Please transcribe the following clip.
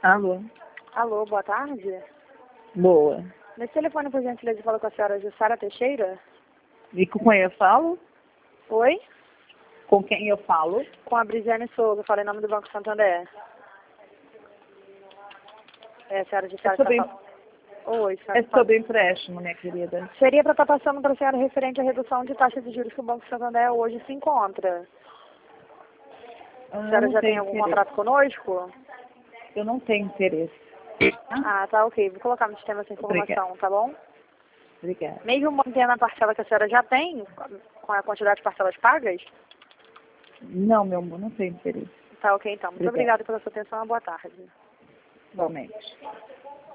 Alô? Alô, boa tarde. Boa. Nesse telefone, por gentileza, fala com a senhora Jussara Teixeira? E com quem eu falo? Oi? Com quem eu falo? Com a Brisiane Souza, falei em nome do Banco Santander. É, a senhora Jussara sobre, está falando. Oi, senhora. é sobre empréstimo, minha querida. Seria para estar passando para a senhora referente à redução de taxa de juros que o Banco Santander hoje se encontra. A senhora já tem algum contrato conosco? Eu não tenho interesse. Ah, tá, ok. Vou colocar no sistema essa informação, Obrigada. tá bom? Obrigada. Mesmo mantendo a parcela que a senhora já tem, com a quantidade de parcelas pagas? Não, meu amor, não tenho interesse. Tá, ok, então. Muito obrigada pela sua atenção e boa tarde. Igualmente.